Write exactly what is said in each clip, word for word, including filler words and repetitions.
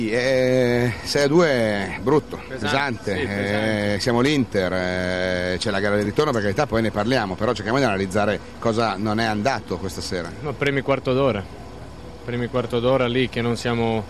Eh, sei a due è brutto, pesante, pesante, sì, eh, pesante. Siamo l'Inter, eh, c'è la gara del ritorno, per carità, poi ne parliamo, però cerchiamo di analizzare cosa non è andato questa sera. No, primi quarto d'ora, primi quarto d'ora lì che non siamo,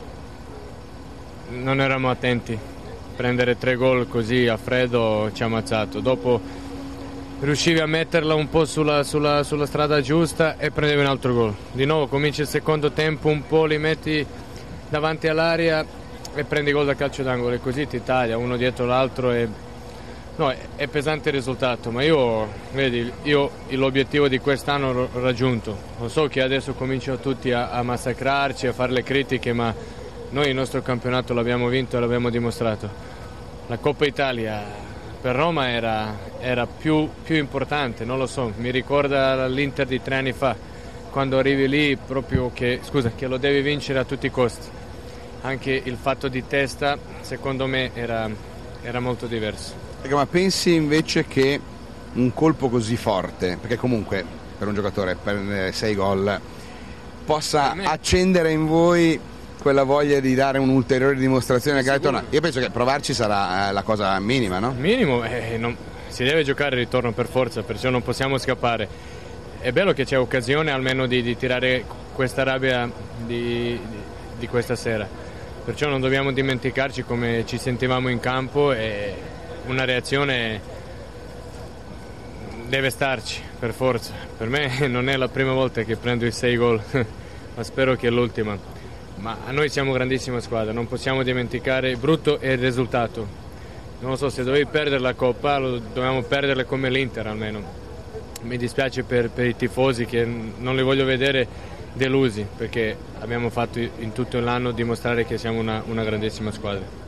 non eravamo attenti, prendere tre gol così a freddo ci ha ammazzato, dopo riuscivi a metterla un po' sulla, sulla, sulla strada giusta e prendevi un altro gol, di nuovo cominci il secondo tempo, un po' li metti davanti all'aria e prendi gol da calcio d'angolo e così ti taglia uno dietro l'altro e no, è, è pesante il risultato, ma io, vedi, io l'obiettivo di quest'anno l'ho raggiunto. Lo so che adesso cominciano tutti a, a massacrarci, a fare le critiche, ma noi il nostro campionato l'abbiamo vinto e l'abbiamo dimostrato. La Coppa Italia per Roma era, era più, più importante, non lo so, mi ricorda l'Inter di tre anni fa, quando arrivi lì proprio che, scusa, che lo devi vincere a tutti i costi. Anche il fatto di testa, secondo me, era, era molto diverso. Ma pensi invece che un colpo così forte, perché comunque per un giocatore prendere sei gol, possa me... accendere in voi quella voglia di dare un'ulteriore dimostrazione? No, io penso che provarci sarà la cosa minima, no? Minimo, eh, non, si deve giocare il ritorno per forza, perciò non possiamo scappare. È bello che c'è occasione almeno di, di tirare questa rabbia di, di, di questa sera. Perciò non dobbiamo dimenticarci come ci sentivamo in campo e una reazione deve starci, per forza. Per me non è la prima volta che prendo i sei gol, ma spero che è l'ultima. Ma a noi siamo grandissima squadra, non possiamo dimenticare il brutto e il risultato. Non lo so, se dovevi perdere la Coppa, lo dovevamo perderla come l'Inter almeno. Mi dispiace per, per i tifosi che non li voglio vedere delusi, perché abbiamo fatto in tutto l'anno dimostrare che siamo una, una grandissima squadra.